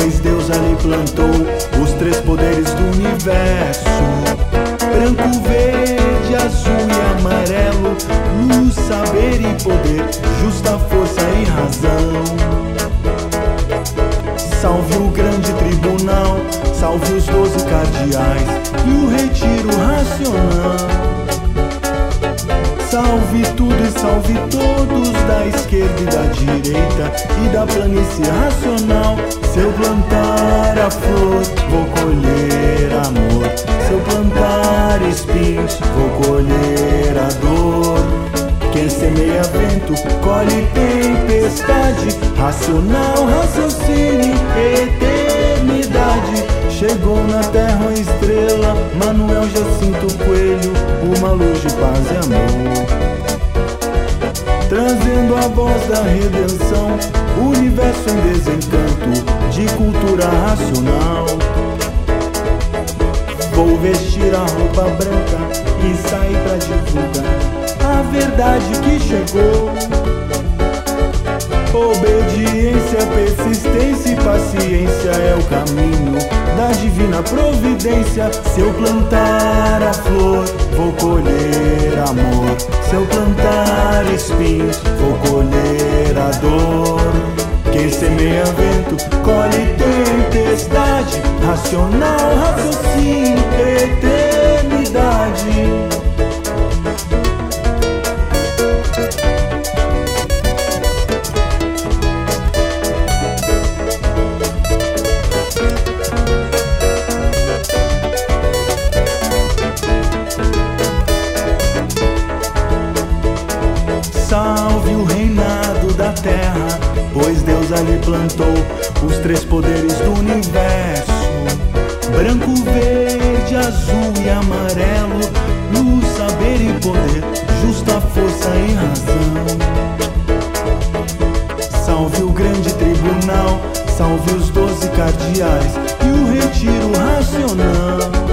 pois Deus ali plantou os três poderes do universo: branco, verde, azul e amarelo, luz, saber e poder, justa força e razão. Salve o grande tribunal, salve os 12 cardeais e o retiro racional. Salve tudo e salve todos, da esquerda e da direita e da planície racional. Se eu plantar a flor, vou colher amor. Se eu plantar espinhos, vou colher a dor. Quem semeia vento, colhe tempestade. Racional, raciocínio, eternidade. Chegou na terra uma estrela, Manuel Jacinto Coelho, uma luz de paz e amor, trazendo a voz da redenção, universo em desencanto, de cultura racional. Vou vestir a roupa branca e sair pra divulgar a verdade que chegou. Obediência, persistência e paciência é o caminho da divina providência. Se eu plantar a flor, vou colher amor. Se eu plantar espinhos, vou colher a dor. Quem semeia vento, colhe tempestade. Racional, raciocínio, eternidade. Salve o reinado da terra, pois Deus ali plantou os três poderes do universo: branco, verde, azul e amarelo, luz, saber e poder, justa força e razão. Salve o grande tribunal, salve os 12 cardeais e o retiro racional.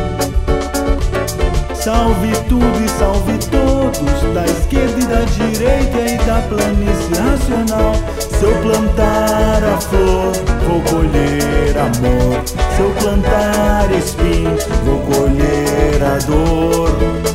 Salve tudo e salve todos, da esquerda e da direita e da planície racional. Se eu plantar a flor, vou colher amor. Se eu plantar espinhos, vou colher a dor.